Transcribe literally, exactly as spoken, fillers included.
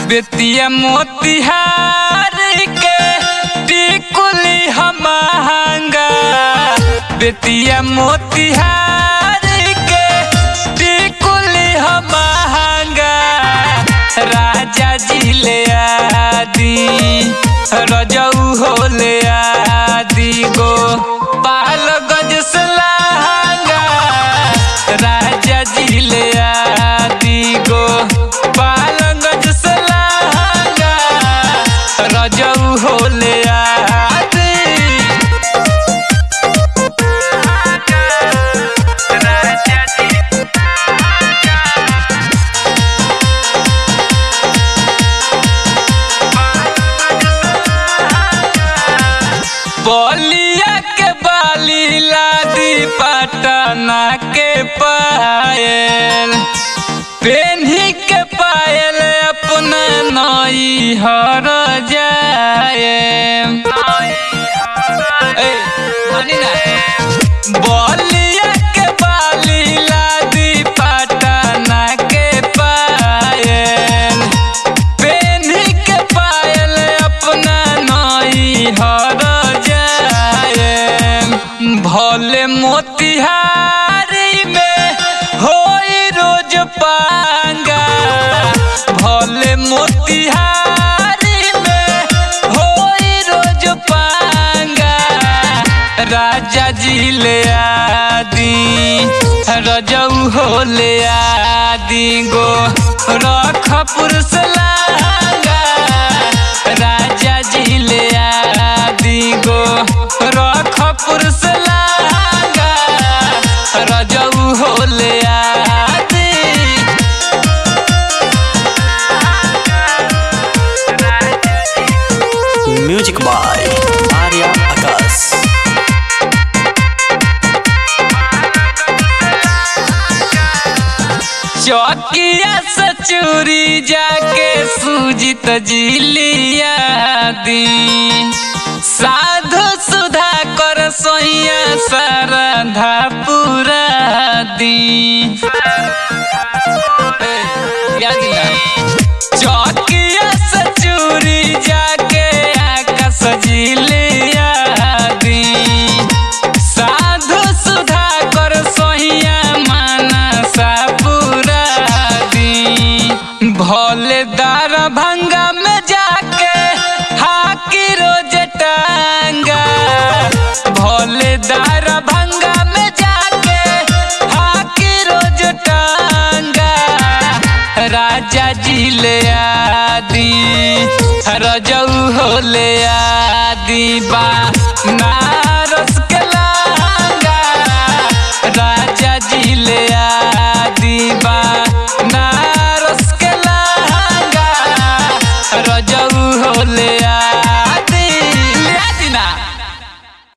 बेतिया मोतिहार के टिकुली महंगा बेतिया मोतिहार के टिकुली महंगा राजा जी ले आदि रजऊ हो ले आदि गो पालगंज से लहंगा राजा जी ले आदि गो पालगंज से लहंगा रजऊ हो ले आदि राजा जी बलिया के बाली लादी पटना के पायल पेन्ही के पायल अपना नई हर जाए बलिया के बाली लादी पटना के पायल पेन्ही के पायल अपना नई हर भोले मोतिहारी में होई रोज पांगा भोले मोतिहारी में होई रोज पांगा राजा जी ले आदि रजऊ हो ले आदि गो रखपुर से लहंगा राजा जी ले आदि गो रखपुर से लहंगा रजऊ हो ले आदि म्यूजिक बाय आर्या आकाश। चौकिया से चूरी जाके सूजित जी लिया दी साधु सुधा कर सोइया सरधा पूरा दी चौकिया से चूरी जाके आकाश जी लिया दी साधु सुधा कर सोइया मानसा पूरा दी भोले दार भंगा में जाके हाकी रोज टांगा भोले दार भंगा में जाके हाकी रोज टांगा राजा जी ले आदि रजऊ हो ले आदि बा ना